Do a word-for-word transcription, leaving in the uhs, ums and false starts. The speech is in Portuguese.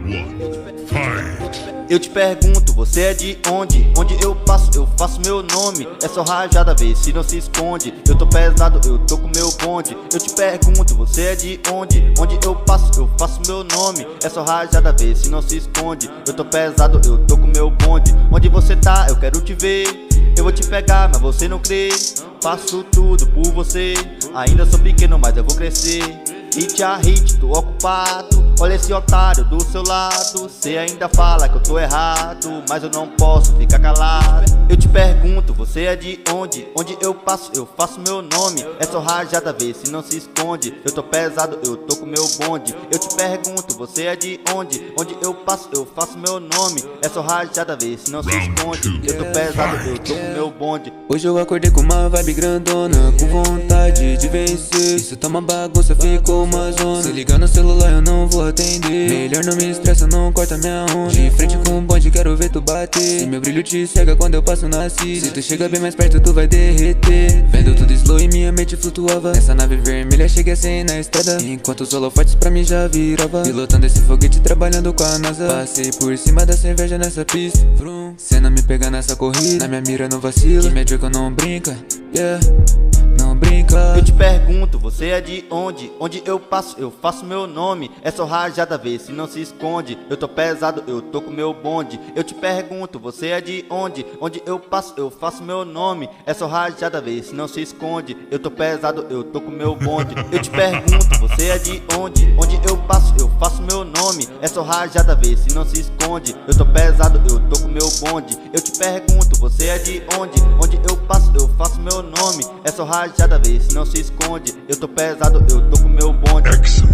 one, fight! Eu te pergunto, você é de onde? Onde eu passo, eu faço meu nome. É só rajada, vê se não se esconde. Eu tô pesado, eu tô com meu bonde. Eu te pergunto, você é de onde? Onde eu passo, eu faço meu nome. É só rajada, vê se não se esconde. Eu tô pesado, eu tô com meu bonde. Onde você tá, eu quero te ver. Eu vou te pegar, mas você não crê. Faço tudo por você. Ainda sou pequeno, mas eu vou crescer. Hit a hit, tô ocupado. Olha esse otário do seu lado. Cê ainda fala que eu tô errado, mas eu não posso ficar calado. Eu te pergunto, você é de onde? Onde eu passo, eu faço meu nome. É só rajada, vê se não se esconde. Eu tô pesado, eu tô com meu bonde. Eu te pergunto, você é de onde? Onde eu passo, eu faço meu nome. É só rajada, vê se não se esconde. Eu tô pesado, eu tô com meu bonde. Hoje eu acordei com uma vibe grandona, com vontade de vencer. Isso tá uma bagunça, ficou uma zona. Se ligar no celular eu não vou atender. Melhor não me estressa, não corta minha onda. De frente com o bonde, quero ver tu bater. Se meu brilho te cega quando eu passo na city. Se tu chega bem mais perto tu vai derreter. Vendo tudo slow e minha mente flutuava. Nessa nave vermelha cheguei assim na estrada, enquanto os holofotes pra mim já virava. Pilotando esse foguete, trabalhando com a NASA. Passei por cima da cerveja nessa pista. Vrum. Cê não me pega nessa corrida, na minha mira não vacila. Que minha Draco não brinca, yeah, não brinca. Eu te pergunto, você é de onde? Onde eu passo, eu faço meu nome. É só rajada, vê se não se esconde. Eu tô pesado, eu tô com meu bonde. Eu te pergunto, você é de onde? Onde eu passo, eu faço meu nome. É só rajada, vê se não se esconde. Eu tô pesado, eu tô com meu bonde. Eu te pergunto, você é de onde? Onde eu passo, eu faço meu nome. É só rajada, vê se não se esconde. Eu tô pesado, eu tô com meu bonde. Eu te pergunto, você é de onde? Onde eu passo, eu faço meu nome. É só rajada, vê se não se esconde. Eu tô pesado, eu tô com meu bonde. Excellent.